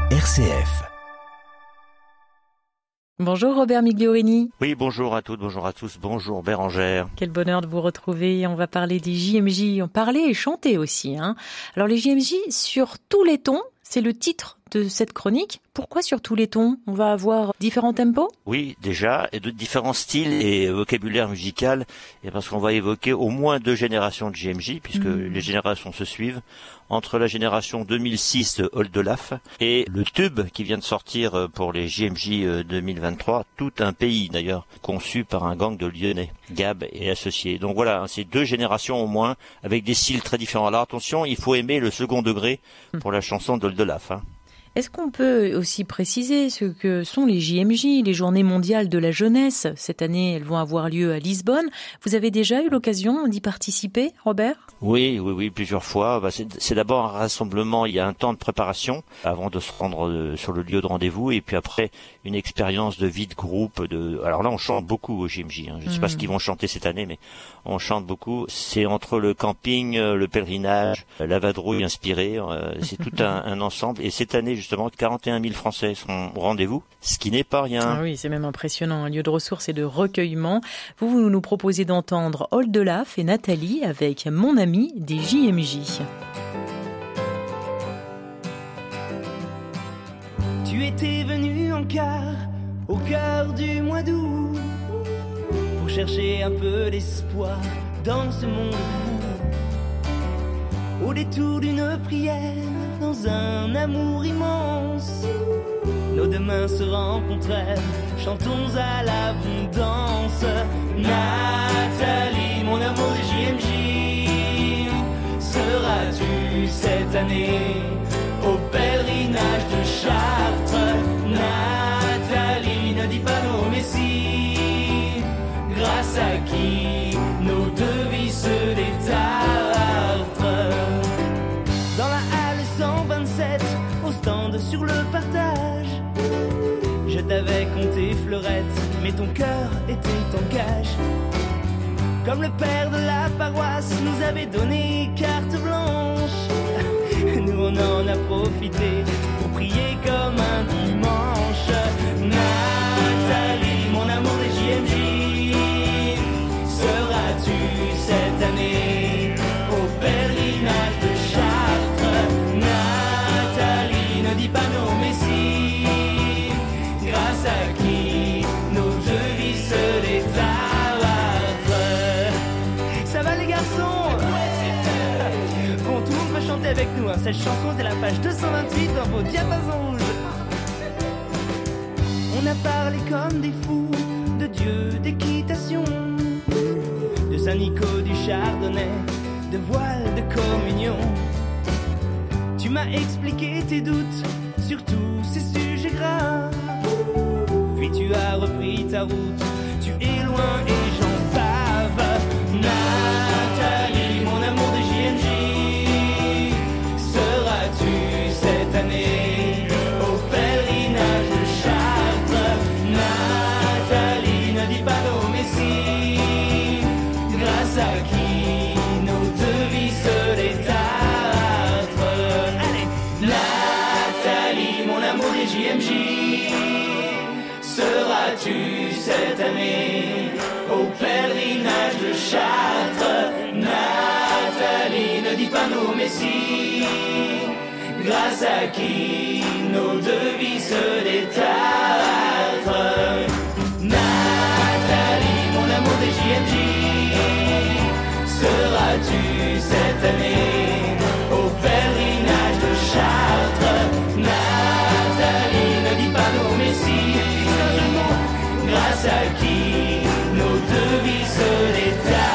RCF. Bonjour Robert Migliorini. Oui, bonjour à toutes, bonjour à tous, bonjour Bérangère. Quel bonheur de vous retrouver. On va parler des JMJ, on parlait et chanter aussi. Alors les JMJ sur tous les tons, c'est le titre de cette chronique. Pourquoi sur tous les tons? On va avoir différents tempos? Oui, déjà, et de différents styles et vocabulaire musical, et parce qu'on va évoquer au moins 2 générations de JMJ, puisque les générations se suivent, entre la génération 2006 Old Olaf et le tube qui vient de sortir pour les JMJ 2023, Tout un pays d'ailleurs, conçu par un gang de Lyonnais, Gab et associés. Donc voilà, c'est 2 générations au moins, avec des styles très différents. Alors attention, il faut aimer le second degré pour la chanson d'Old Olaf. Est-ce qu'on peut aussi préciser ce que sont les JMJ, les Journées mondiales de la jeunesse? Cette année, elles vont avoir lieu à Lisbonne. Vous avez déjà eu l'occasion d'y participer, Robert? Oui, plusieurs fois. C'est d'abord un rassemblement, il y a un temps de préparation avant de se rendre sur le lieu de rendez-vous, et puis après une expérience de vie de groupe. Alors là, on chante beaucoup au JMJ. Je ne sais pas ce qu'ils vont chanter cette année, mais on chante beaucoup. C'est entre le camping, le pèlerinage, la vadrouille inspirée. C'est tout un ensemble. Et cette année, justement, 41 000 Français seront au rendez-vous, ce qui n'est pas rien. Ah oui, c'est même impressionnant, un lieu de ressources et de recueillement. Vous nous proposez d'entendre Old Olaf et Nathalie avec Mon ami des JMJ. Tu étais venu en quart au cœur du mois d'août pour chercher un peu d'espoir dans ce monde fou. Au détour d'une prière, dans un amour immense, nos 2 mains se rencontrèrent, chantons à l'abondance. Nathalie, mon amour des JMJ, seras-tu cette année au pèlerinage de Chartres? Nathalie, ne dis pas non mais si, grâce à qui nos 2 vies se détartrent. Dans la halle 127, au stand sur le partage, je t'avais compté fleurette, mais ton cœur était en cage. Comme le père de la paroisse nous avait donné carte blanche, nous on en a profité pour prier comme un dimanche. Nathalie, mon amour des JMJ, seras-tu cette année au pèlerinage de Chartres? Nathalie, ne dis pas non mais si, grâce à qui nos 2 vies se détartrent. Ça va les garçons? Bon, tout le monde peut chanter avec nous, Cette chanson est à la page 228 dans vos diapasons rouges. On a parlé comme des fous de Dieu, d'équitation, de Saint-Nico, du Chardonnay, de voile, de communion. Tu m'as expliqué tes doutes sur tous ces sujets graves, puis tu as repris ta route, tu es loin et j'en bave. Nathalie, mon amour des JMJ, seras-tu cette année au pèlerinage de Chartres? Nathalie, ne dis pas non mais si, grâce à qui nos 2 vies se détartrent. Allez, Nathalie, mon amour des JMJ, seras-tu cette année au pèlerinage de Chartres? Nathalie, ne dis pas non mais si, grâce à qui nos 2 vies se détartrent. Nathalie, mon amour des JMJ, seras-tu cette année au pèlerinage de Chartres? Nathalie, ne dis pas non mais si, grâce à qui nos 2 vies se détartrent.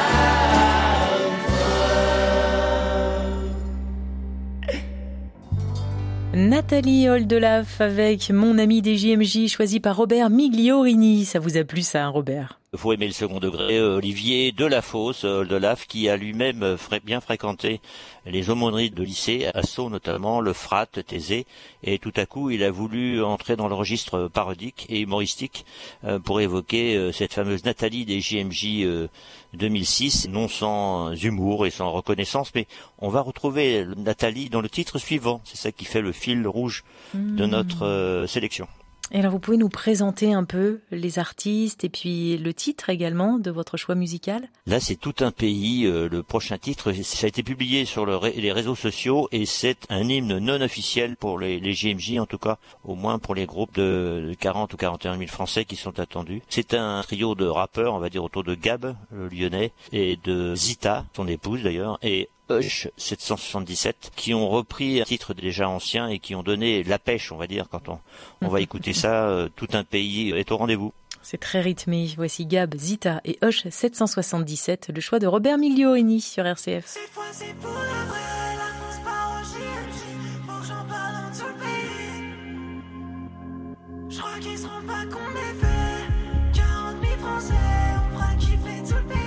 Nathalie Old Olaf avec Mon ami des JMJ, choisi par Robert Migliorini. Ça vous a plu ça, Robert? Faut aimer le second degré, Olivier Delafosse, Oldelaf, qui a lui-même bien fréquenté les aumôneries de lycée, à Sceaux notamment, le Frat, Thésée, et tout à coup il a voulu entrer dans le registre parodique et humoristique pour évoquer cette fameuse Nathalie des JMJ 2006, non sans humour et sans reconnaissance, mais on va retrouver Nathalie dans le titre suivant, c'est ça qui fait le fil rouge de notre sélection. Et alors, vous pouvez nous présenter un peu les artistes et puis le titre également de votre choix musical ? Là, c'est tout un pays. Le prochain titre, ça a été publié sur les réseaux sociaux et c'est un hymne non officiel pour les JMJ, en tout cas, au moins pour les groupes de 40 ou 41 000 Français qui sont attendus. C'est un trio de rappeurs, on va dire autour de Gab, le lyonnais, et de Zita, son épouse d'ailleurs, et Hush 777, qui ont repris un titre déjà ancien et qui ont donné la pêche, on va dire, quand on va écouter ça. Tout un pays est au rendez-vous. C'est très rythmé. Voici Gab, Zita et Hush 777, le choix de Robert Migliorini sur RCF. Cette fois c'est pour la vraie, la France part au JMJ, faut que j'en parle dans tout le pays. Je crois qu'ils se rendent pas compte des faits, 40 000 Français, on fera kiffer tout le pays.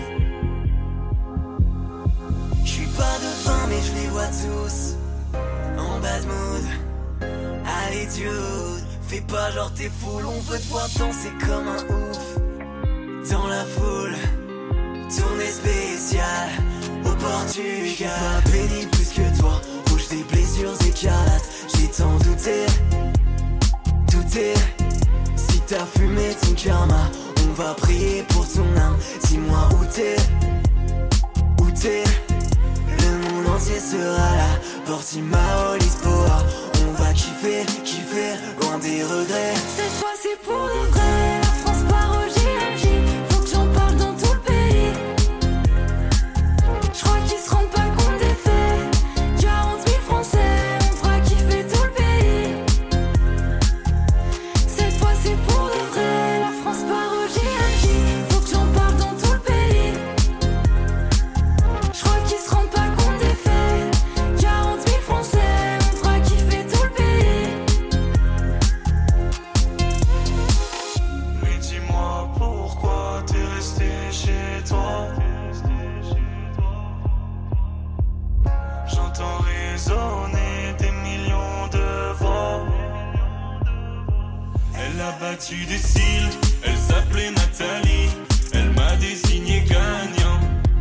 J'suis pas de fin mais je les vois tous en bad mood. Allez dude, fais pas genre t'es full, on veut te voir danser comme un ouf. Dans la foule, tournée spéciale au Portugal. J'suis pas pénible plus que toi, rouge des blessures écarlates. J'ai tant douté. Si t'as fumé ton karma, on va prier pour ton âme. Dis-moi où t'es. Le monde entier sera là, Portimao, Lisboa. On va kiffer, loin des regrets. Cette fois c'est pour de vrai, la France part au JMJ. Faut que j'en parle dans tout le pays. Je crois qu'ils se rendent pas compte des faits, 40 000 Français, on fera kiffer tout le pays. Cette fois c'est pour de vrai, la France part au JMJ. Faut que j'en parle dans tout le pays. Je crois qu'ils se rendent pas compte des faits, 40 000 Français, on fera kiffer tout le pays. Mais dis-moi pourquoi t'es resté chez toi. J'entends résonner des millions de voix. Elle a battu des cils, elle s'appelait Nathalie. Elle m'a désigné gagnant.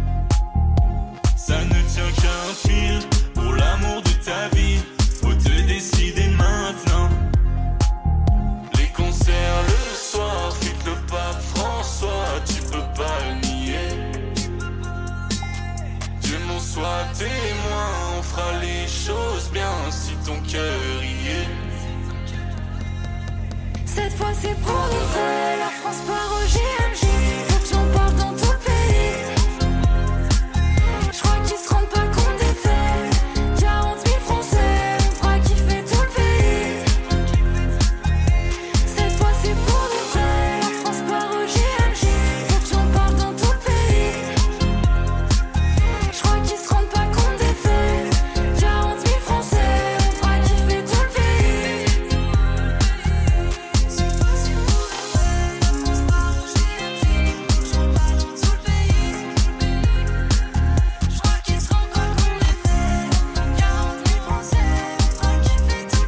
Ça ne tient qu'à un fil, pour l'amour de ta vie, faut te décider maintenant. Les concerts le soir, fit le pape François, tu peux pas le nier. Dieu m'en soit témoin, on fera les choses bien si ton cœur y est. Cette fois c'est pour de vrai, la France part au JMJ. Faut que j'en parle dans tout le pays. Je crois qu'ils se rendent pas compte des faits, 40 000 Français, on fera kiffer tout le pays. Cette fois c'est pour de vrai, la France part au JMJ. Faut que j'en parle dans tout le pays. Je crois qu'ils se rendent pas compte des faits, 40 000 Français, on fera kiffer tout le pays. Cette fois c'est pour de vrai, la France part au JMJ. Faut que j'en parle dans tout le pays. Je crois qu'ils se rendent pas compte des faits, 40 000 Français, on fera kiffer tout le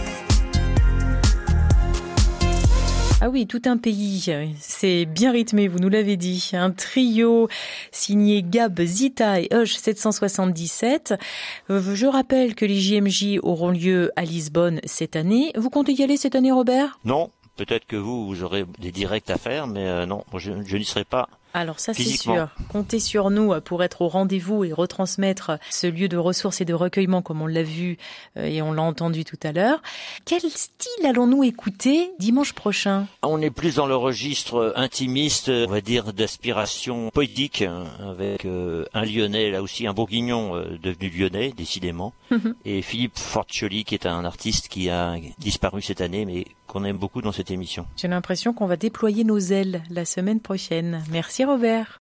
pays. Ah oui, tout un pays. C'est bien rythmé, vous nous l'avez dit. Un trio signé Gab, Zita et Hush 777. Je rappelle que les JMJ auront lieu à Lisbonne cette année. Vous comptez y aller cette année, Robert ? Non, peut-être que vous aurez des directs à faire, mais non, je n'y serai pas. Alors ça c'est Physiquement. sûr, comptez sur nous pour être au rendez-vous et retransmettre ce lieu de ressources et de recueillement comme on l'a vu et on l'a entendu tout à l'heure. Quel style allons-nous écouter dimanche prochain ? On est plus dans le registre intimiste, on va dire d'aspiration poétique, avec un Lyonnais, là aussi un Bourguignon devenu Lyonnais, décidément, et Philippe Fortioli, qui est un artiste qui a disparu cette année, mais qu'on aime beaucoup dans cette émission. J'ai l'impression qu'on va déployer nos ailes la semaine prochaine. Merci Robert.